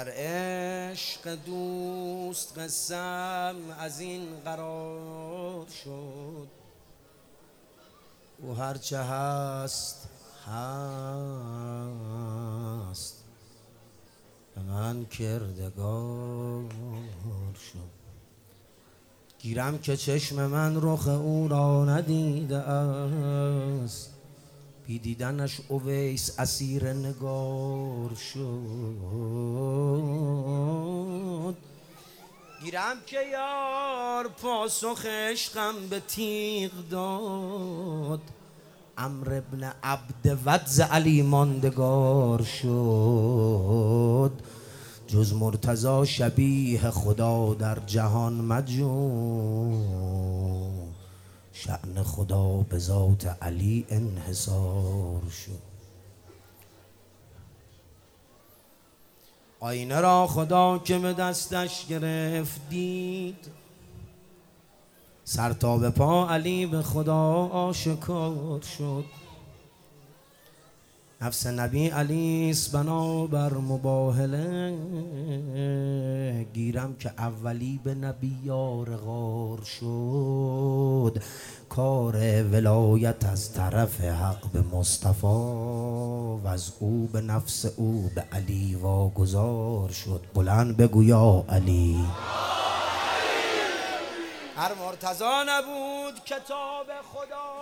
در عشق دوست قسم از این قرار شد، او هرچه هست هست به من کردگار شد. گیرم که چشم من رخ او را ندیده است، بی دیدنش اویس اسیر نگار شد. گیرم که یار پاسخ عشقم به تیغ داد، عمرو ابن عبد ود ز علی ماندگار شد. جز مرتضی شبیه خدا در جهان مجو، شأن خدا به ذات علی انحصار شد. آینه را خدا که به دستش گرفت دید، سر تا به پا علی به خدا آشکار شد. نفس نبی علی است بنابر مباهله، گیرم که اولی به نبی یار غار شد. کار ولایت از طرف حق به مصطفی، و از او به نفس او به علی واگذار شد. بلند بگو یا علی. هر مرتضی نبود کتاب خدا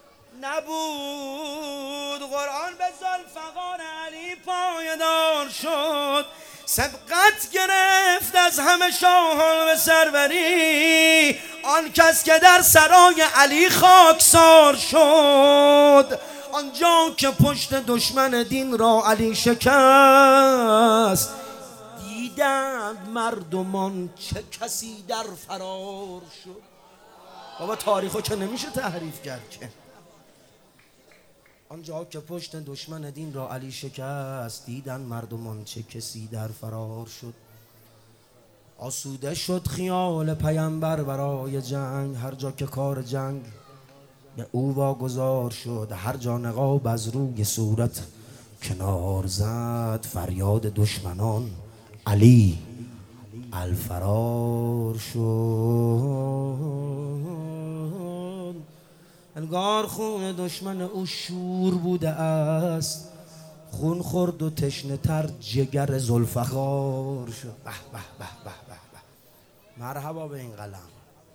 نبود، قرآن به ذوالفقار علی پایدار شد. سبقت گرفت از همه شاهان به سروری، آن کس که در سرای علی خاکسار شد. آنجا که پشت دشمن دین را علی شکست، دیدند مردمان چه کسی در فرار شد. بابا تاریخو که نمیشه تحریف کرد که. آنجا که پشت دشمن دین را علی شکست، دیدن مردمان چه کسی در فرار شد. آسوده شد خیال پیامبر برای جنگ، هر جا که کار جنگ به او واگذار شد. هر جا نقاب از روی صورت کنار زد، فریاد دشمنان علی الفرار شد. انگار خون دشمن او شور بوده است، خون خورد و تشنه تر جگر ذوالفقار شد. به به به به به به. مرحبا به این قلم،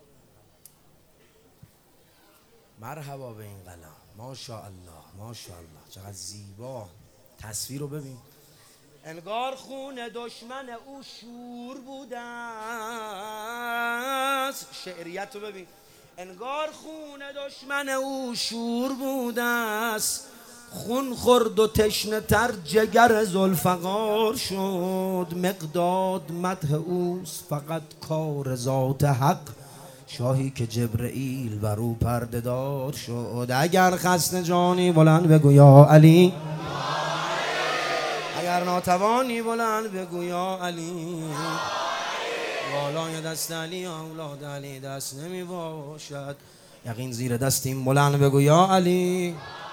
مرحبا به این قلم. ماشاءالله ماشاءالله، چقدر زیبا. تصویر رو ببین. انگار خون دشمن او شور بوده است. شعریت رو ببین. انگار خون دشمن او شور بوده است، خون خورد و تشنه تر جگر ذوالفقار شد. مقداد مدح اوست فقط کار ذات حق، شاهی که جبرئیل بر او پرده دار شد. اگر خسته جانی بلند بگو یا علی، اگر ناتوانی بلند بگو یا علی. والای دست علی اولاد علی دست نمی باشد، یقین زیر دستیم. بلند بگو یا علی.